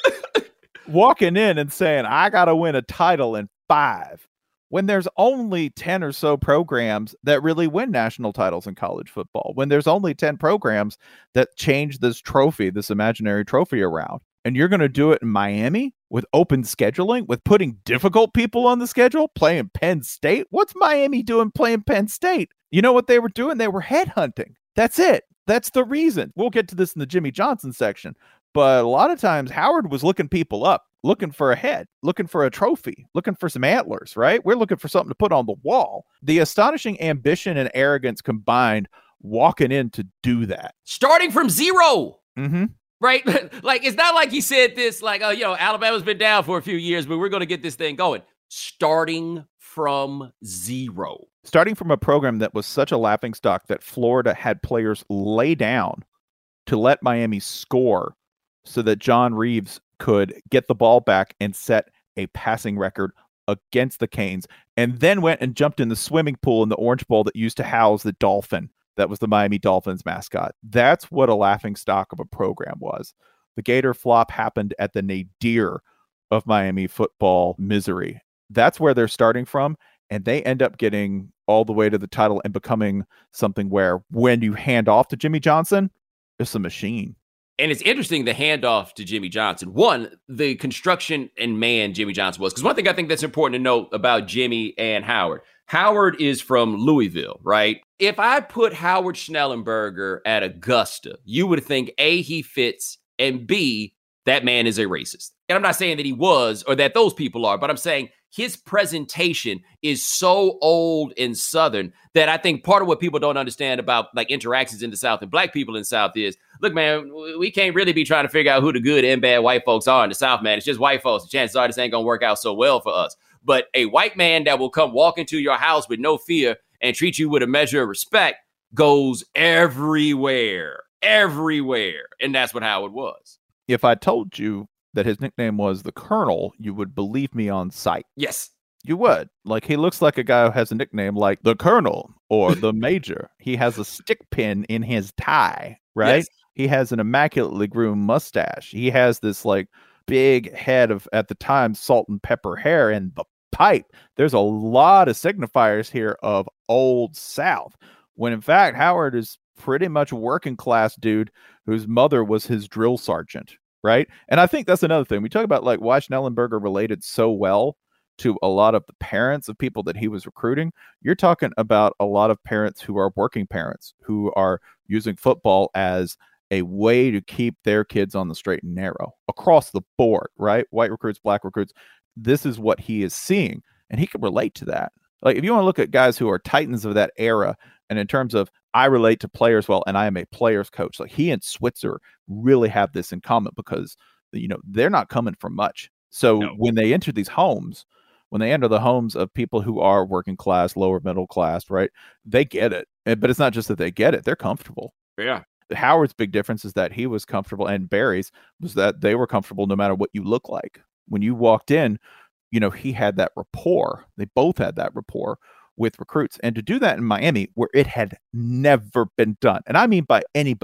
Walking in and saying, I got to win a title in five. When there's only ten or so programs that really win national titles in college football, when there's only ten programs that change this trophy, this imaginary trophy around, and you're going to do it in Miami with open scheduling, with putting difficult people on the schedule, playing Penn State. What's Miami doing playing Penn State? You know what they were doing? They were headhunting. That's it. That's the reason. We'll get to this in the Jimmy Johnson section. But a lot of times Howard was looking people up, looking for a head, looking for a trophy, looking for some antlers, right? We're looking for something to put on the wall. The astonishing ambition and arrogance combined walking in to do that. Starting from zero. Mm-hmm. Right? Like, it's not like he said this, like, oh, you know, Alabama's been down for a few years, but we're going to get this thing going. Starting from zero. Starting from a program that was such a laughingstock that Florida had players lay down to let Miami score so that John Reeves could get the ball back and set a passing record against the Canes, and then went and jumped in the swimming pool in the Orange Bowl that used to house the Dolphin. That was the Miami Dolphins mascot. That's what a laughingstock of a program was. The Gator flop happened at the nadir of Miami football misery. That's where they're starting from, and they end up getting all the way to the title and becoming something where when you hand off to Jimmy Johnson, it's a machine. And it's interesting, the handoff to Jimmy Johnson. One, the construction and man Jimmy Johnson was. Because one thing I think that's important to note about Jimmy and Howard, Howard is from Louisville, right? If I put Howard Schnellenberger at Augusta, you would think, A, he fits, and B, that man is a racist. And I'm not saying that he was or that those people are, but I'm saying his presentation is so old and Southern that I think part of what people don't understand about like interactions in the South and black people in the South is, look, man, we can't really be trying to figure out who the good and bad white folks are in the South, man. It's just white folks. The chances are this ain't going to work out so well for us. But a white man that will come walk into your house with no fear and treat you with a measure of respect goes everywhere, everywhere. And that's what Howard was. If I told you that his nickname was the Colonel, you would believe me on sight. Yes. You would. Like, he looks like a guy who has a nickname like the Colonel or the Major. He has a stick pin in his tie, right? Yes. He has an immaculately groomed mustache. He has this, like, big head of, at the time, salt and pepper hair and the pipe. There's a lot of signifiers here of Old South, when in fact, Howard is pretty much a working class dude whose mother was his drill sergeant, right? And I think that's another thing. We talk about like why Schnellenberger related so well to a lot of the parents of people that he was recruiting. You're talking about a lot of parents who are working parents who are using football as a way to keep their kids on the straight and narrow across the board, right? White recruits, black recruits. This is what he is seeing, and he can relate to that. Like, if you want to look at guys who are titans of that era, and in terms of I relate to players well, and I am a players coach, like he and Switzer really have this in common because, you know, they're not coming from much. So no. When they enter these homes, when they enter the homes of people who are working class, lower middle class, right, they get it. But it's not just that they get it, they're comfortable. Yeah. Howard's big difference is that he was comfortable, and Barry's was that they were comfortable no matter what you look like. When you walked in, you know, he had that rapport. They both had that rapport with recruits. And to do that in Miami, where it had never been done, and I mean by anybody,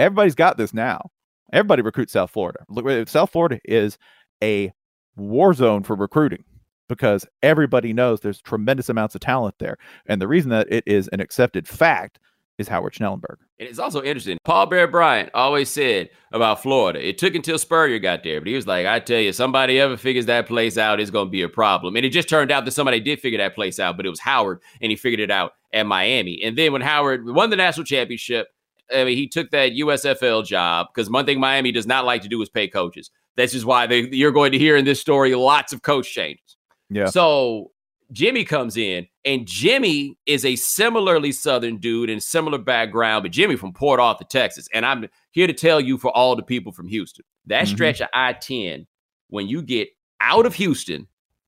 Everybody's got this now. Everybody recruits South Florida. Look, South Florida is a war zone for recruiting because everybody knows there's tremendous amounts of talent there. And the reason that it is an accepted fact is Howard Schnellenberger. And it's also interesting. Paul Bear Bryant always said about Florida, it took until Spurrier got there, but he was like, I tell you, somebody ever figures that place out, it's going to be a problem. And it just turned out that somebody did figure that place out, but it was Howard, and he figured it out at Miami. And then when Howard won the national championship, I mean, he took that U S F L job because one thing Miami does not like to do is pay coaches. That's just why they, you're going to hear in this story lots of coach changes. Yeah. So Jimmy comes in, and Jimmy is a similarly Southern dude and similar background, but Jimmy from Port Arthur, Texas. And I'm here to tell you for all the people from Houston, that mm-hmm. stretch of I ten, when you get out of Houston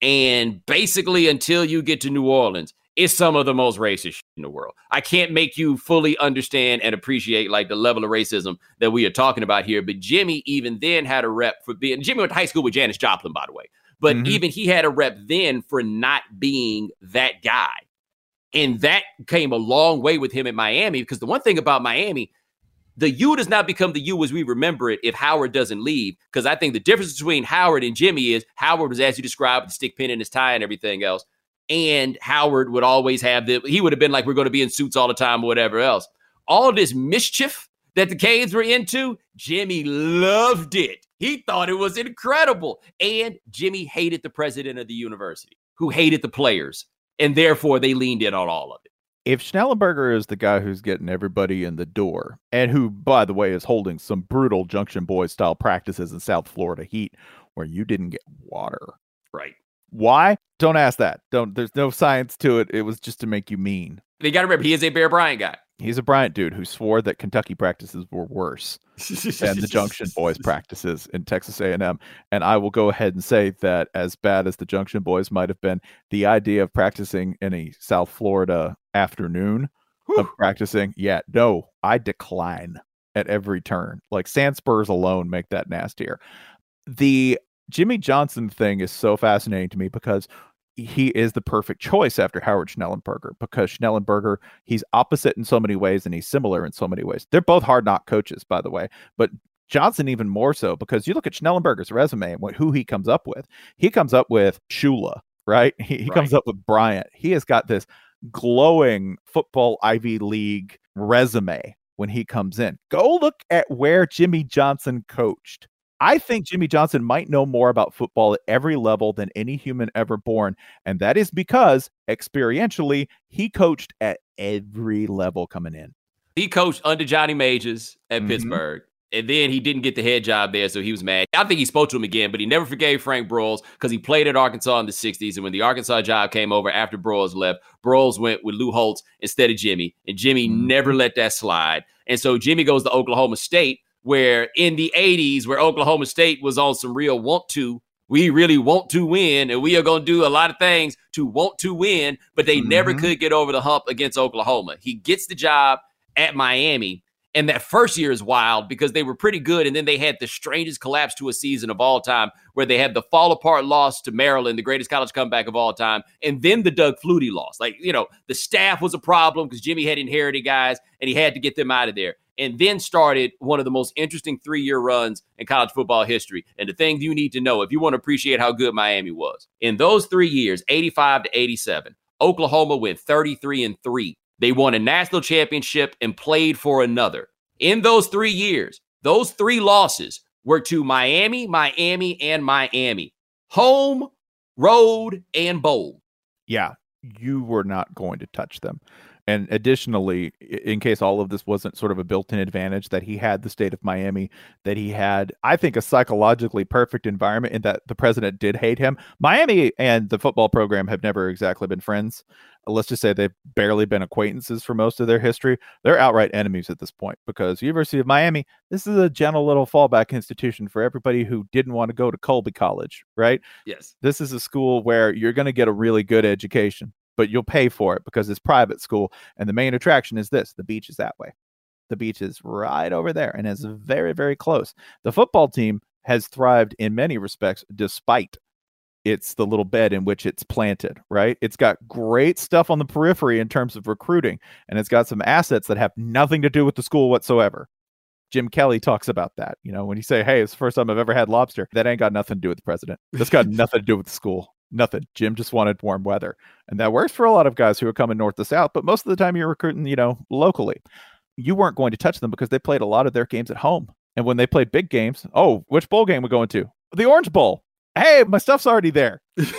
and basically until you get to New Orleans, it's some of the most racist shit in the world. I can't make you fully understand and appreciate like the level of racism that we are talking about here. But Jimmy even then had a rep for being, Jimmy went to high school with Janis Joplin, by the way. But mm-hmm. even he had a rep then for not being that guy. And that came a long way with him in Miami, because the one thing about Miami, the U does not become the U as we remember it if Howard doesn't leave. Because I think the difference between Howard and Jimmy is Howard was, as you described, the stick pin in his tie and everything else. And Howard would always have the, he would have been like, we're going to be in suits all the time or whatever else. All this mischief that the Canes were into, Jimmy loved it. He thought it was incredible. And Jimmy hated the president of the university, who hated the players. And therefore, they leaned in on all of it. If Schnellenberger is the guy who's getting everybody in the door, and who, by the way, is holding some brutal Junction Boys style practices in South Florida heat where you didn't get water. Right. Why? Don't ask that. Don't. There's no science to it. It was just to make you mean. You got to remember, he is a Bear Bryant guy. He's a Bryant dude who swore that Kentucky practices were worse than the Junction Boys practices in Texas A and M. And I will go ahead and say that as bad as the Junction Boys might have been, the idea of practicing in a South Florida afternoon Whew. of practicing, yeah, no, I decline at every turn. Like sand spurs alone make that nastier. The Jimmy Johnson thing is so fascinating to me because he is the perfect choice after Howard Schnellenberger, because Schnellenberger, he's opposite in so many ways and he's similar in so many ways. They're both hard knock coaches, by the way, but Johnson even more so, because you look at Schnellenberger's resume and what, who he comes up with. He comes up with Shula, right? He, he right. comes up with Bryant. He has got this glowing football Ivy League resume when he comes in. Go look at where Jimmy Johnson coached. I think Jimmy Johnson might know more about football at every level than any human ever born. And that is because experientially, he coached at every level coming in. He coached under Johnny Majors at mm-hmm. Pittsburgh. And then he didn't get the head job there, so he was mad. I think he spoke to him again, but he never forgave Frank Broyles because he played at Arkansas in the sixties. And when the Arkansas job came over after Broyles left, Broyles went with Lou Holtz instead of Jimmy. And Jimmy mm-hmm. never let that slide. And so Jimmy goes to Oklahoma State, where in the eighties, where Oklahoma State was on some real want to, we really want to win, and we are going to do a lot of things to want to win, but they mm-hmm. never could get over the hump against Oklahoma. He gets the job at Miami, and that first year is wild because they were pretty good, and then they had the strangest collapse to a season of all time, where they had the fall-apart loss to Maryland, the greatest college comeback of all time, and then the Doug Flutie loss. Like, you know, the staff was a problem because Jimmy had inherited guys, and he had to get them out of there. And then started one of the most interesting three-year runs in college football history. And the thing you need to know if you want to appreciate how good Miami was, in those three years, eighty-five to eighty-seven, Oklahoma went thirty-three and three. They won a national championship and played for another. In those three years, those three losses were to Miami, Miami, and Miami. Home, road, and bowl. Yeah, you were not going to touch them. And additionally, in case all of this wasn't sort of a built-in advantage, that he had the state of Miami, that he had, I think, a psychologically perfect environment in that the president did hate him. Miami and the football program have never exactly been friends. Let's just say they've barely been acquaintances for most of their history. They're outright enemies at this point because University of Miami, this is a gentle little fallback institution for everybody who didn't want to go to Colby College, right? Yes. This is a school where you're going to get a really good education, but you'll pay for it because it's private school. And the main attraction is this. The beach is that way. The beach is right over there and is very, very close. The football team has thrived in many respects despite it's the little bed in which it's planted, right? It's got great stuff on the periphery in terms of recruiting, and it's got some assets that have nothing to do with the school whatsoever. Jim Kelly talks about that. You know, when you say, hey, it's the first time I've ever had lobster, that ain't got nothing to do with the president. That's got nothing to do with the school. Nothing. Jim just wanted warm weather. And that works for a lot of guys who are coming north to south, but most of the time you're recruiting, you know, locally. You weren't going to touch them because they played a lot of their games at home. And when they played big games, oh, which bowl game we going to? The Orange Bowl. Hey, my stuff's already there.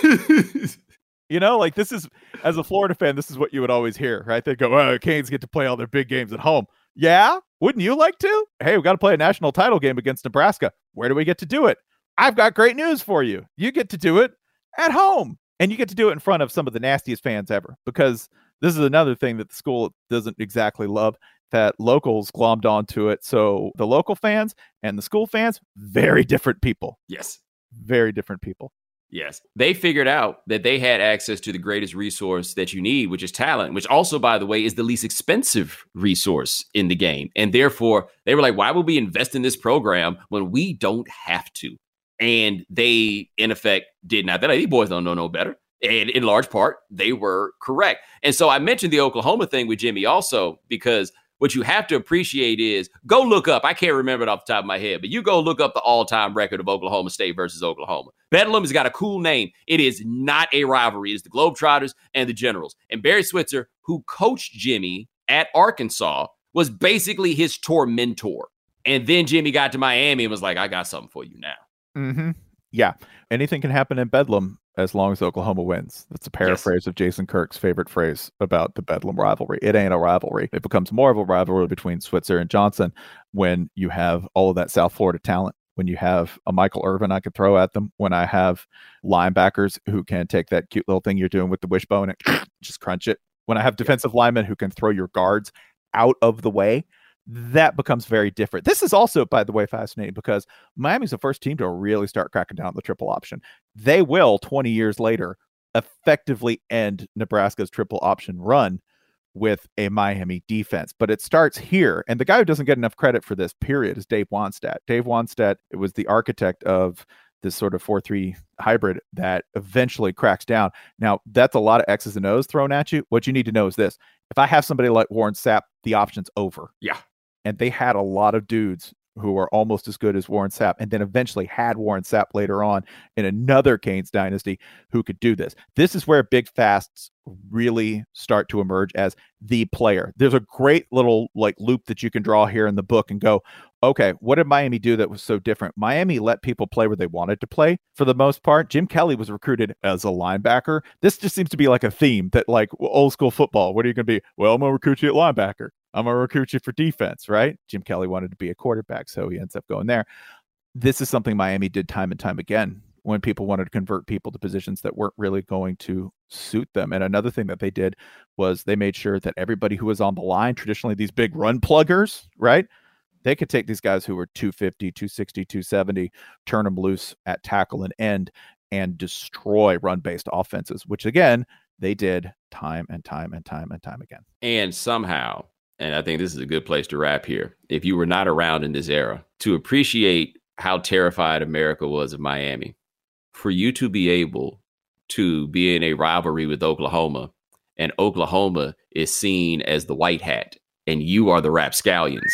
You know, like this is, as a Florida fan, this is what you would always hear, right? They go, oh, Canes get to play all their big games at home. Yeah? Wouldn't you like to? Hey, we've got to play a national title game against Nebraska. Where do we get to do it? I've got great news for you. You get to do it at home. And you get to do it in front of some of the nastiest fans ever, because this is another thing that the school doesn't exactly love, that locals glommed onto it. So the local fans and the school fans, very different people. Yes. Very different people. Yes. They figured out that they had access to the greatest resource that you need, which is talent, which also, by the way, is the least expensive resource in the game. And therefore, they were like, why would we invest in this program when we don't have to? And they, in effect, did not. That like, these boys don't know no better. And in large part, they were correct. And so I mentioned the Oklahoma thing with Jimmy also, because what you have to appreciate is, go look up, I can't remember it off the top of my head, but you go look up the all-time record of Oklahoma State versus Oklahoma. Bedlam has got a cool name. It is not a rivalry. It's the Globetrotters and the Generals. And Barry Switzer, who coached Jimmy at Arkansas, was basically his tormentor. And then Jimmy got to Miami and was like, I got something for you now. Mm-hmm. Yeah. Anything can happen in Bedlam as long as Oklahoma wins. That's a paraphrase yes. of Jason Kirk's favorite phrase about the Bedlam rivalry. It ain't a rivalry. It becomes more of a rivalry between Switzer and Johnson when you have all of that South Florida talent, when you have a Michael Irvin I could throw at them, when I have linebackers who can take that cute little thing you're doing with the wishbone and just crunch it, when I have defensive yeah. linemen who can throw your guards out of the way. That becomes very different. This is also, by the way, fascinating because Miami's the first team to really start cracking down on the triple option. They will, twenty years later, effectively end Nebraska's triple option run with a Miami defense. But it starts here. And the guy who doesn't get enough credit for this, period, is Dave Wannstedt. Dave Wannstedt was the architect of this sort of four three hybrid that eventually cracks down. Now, that's a lot of X's and O's thrown at you. What you need to know is this. If I have somebody like Warren Sapp, the option's over. Yeah. And they had a lot of dudes who were almost as good as Warren Sapp, and then eventually had Warren Sapp later on in another Canes dynasty who could do this. This is where big fasts really start to emerge as the player. There's a great little like loop that you can draw here in the book and go, okay, what did Miami do that was so different? Miami let people play where they wanted to play for the most part. Jim Kelly was recruited as a linebacker. This just seems to be like a theme that like old school football. What are you going to be? Well, I'm going to recruit you at linebacker. I'm going to recruit you for defense, right? Jim Kelly wanted to be a quarterback, so he ends up going there. This is something Miami did time and time again when people wanted to convert people to positions that weren't really going to suit them. And another thing that they did was they made sure that everybody who was on the line, traditionally these big run pluggers, right? They could take these guys who were two fifty, two sixty, two seventy, turn them loose at tackle and end and destroy run-based offenses, which again, they did time and time and time and time again. And somehow, and I think this is a good place to wrap here, if you were not around in this era, to appreciate how terrified America was of Miami, for you to be able to be in a rivalry with Oklahoma, and Oklahoma is seen as the white hat, and you are the rapscallions,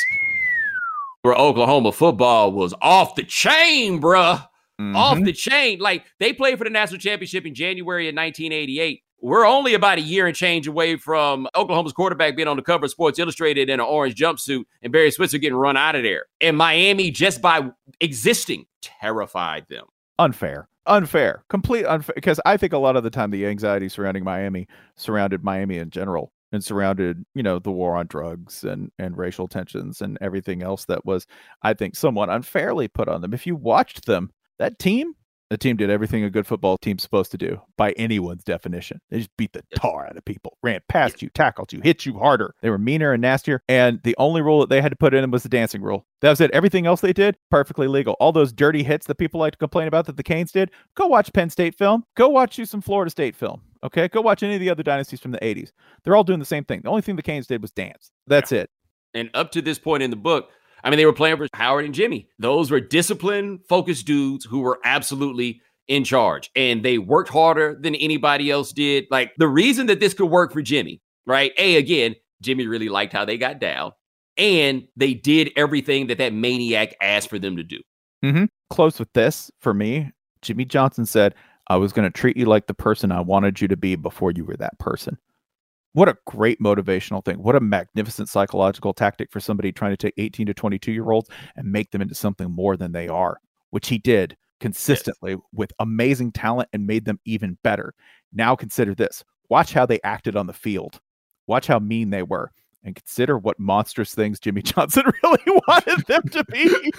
where Oklahoma football was off the chain, bruh. Mm-hmm. Off the chain. Like, they played for the national championship in January of nineteen eighty-eight. We're only about a year and change away from Oklahoma's quarterback being on the cover of Sports Illustrated in an orange jumpsuit and Barry Switzer getting run out of there. And Miami, just by existing, terrified them. Unfair. Unfair. Complete unfair. Because I think a lot of the time the anxiety surrounding Miami surrounded Miami in general and surrounded, you know, the war on drugs and, and racial tensions and everything else that was, I think, somewhat unfairly put on them. If you watched them, that team, the team did everything a good football team's supposed to do by anyone's definition. They just beat the tar out of people, ran past you, tackled you, hit you harder. They were meaner and nastier. And the only rule that they had to put in was the dancing rule. That was it. Everything else they did, perfectly legal. All those dirty hits that people like to complain about that the Canes did, go watch Penn State film. Go watch you some Florida State film. Okay? Go watch any of the other dynasties from the eighties. They're all doing the same thing. The only thing the Canes did was dance. That's yeah. it. And up to this point in the book, I mean, they were playing for Howard and Jimmy. Those were disciplined, focused dudes who were absolutely in charge. And they worked harder than anybody else did. Like, the reason that this could work for Jimmy, right? A, again, Jimmy really liked how they got down. and they did everything that that maniac asked for them to do. Mm-hmm. Close with this for me. Jimmy Johnson said, I was going to treat you like the person I wanted you to be before you were that person. What a great motivational thing. What a magnificent psychological tactic for somebody trying to take eighteen to twenty-two year olds and make them into something more than they are, which he did consistently yes. with amazing talent and made them even better. Now consider this. Watch how they acted on the field. Watch how mean they were. And consider what monstrous things Jimmy Johnson really wanted them to be.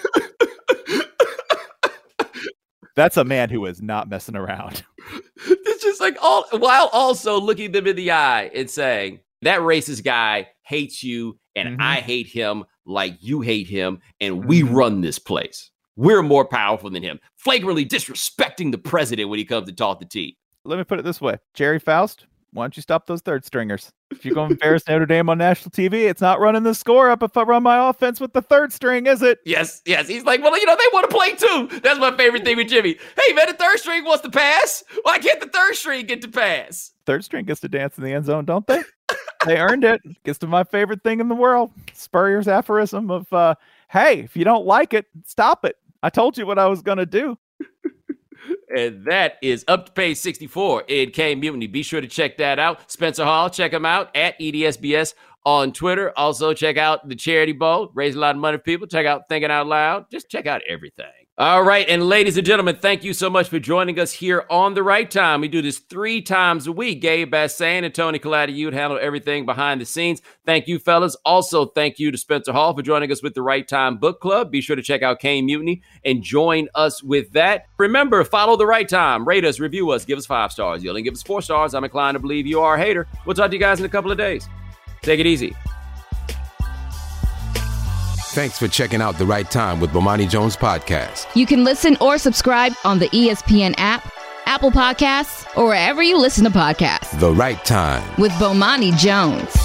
That's a man who is not messing around. It's just like all while also looking them in the eye and saying, that racist guy hates you and mm-hmm. I hate him like you hate him. And mm-hmm. we run this place. We're more powerful than him. Flagrantly disrespecting the president when he comes to talk to T. Let me put it this way. Jerry Faust, why don't you stop those third stringers? If you're going to embarrass Notre Dame on national T V, it's not running the score up if I run my offense with the third string, is it? Yes, yes. He's like, well, you know, they want to play too. That's my favorite thing with Jimmy. Hey, man, the third string wants to pass. Why can't the third string get to pass? Third string gets to dance in the end zone, don't they? They earned it. Gets to my favorite thing in the world. Spurrier's aphorism of, uh, hey, if you don't like it, stop it. I told you what I was going to do. And that is Up to Page sixty-four in K Mutiny. Be sure to check that out. Spencer Hall, check him out at E D S B S on Twitter. Also, check out the Charity Bowl. Raise a lot of money for people. Check out Thinking Out Loud. Just check out everything. All right. And ladies and gentlemen, thank you so much for joining us here on The Right Time. We do this three times a week. Gabe Bassan and Tony Collada handle everything behind the scenes. Thank you, fellas. Also, thank you to Spencer Hall for joining us with The Right Time Book Club. Be sure to check out K Mutiny and join us with that. Remember, follow The Right Time. Rate us, review us, give us five stars. You only give us four stars, I'm inclined to believe you are a hater. We'll talk to you guys in a couple of days. Take it easy. Thanks for checking out The Right Time with Bomani Jones podcast. You can listen or subscribe on the E S P N app, Apple Podcasts, or wherever you listen to podcasts. The Right Time with Bomani Jones.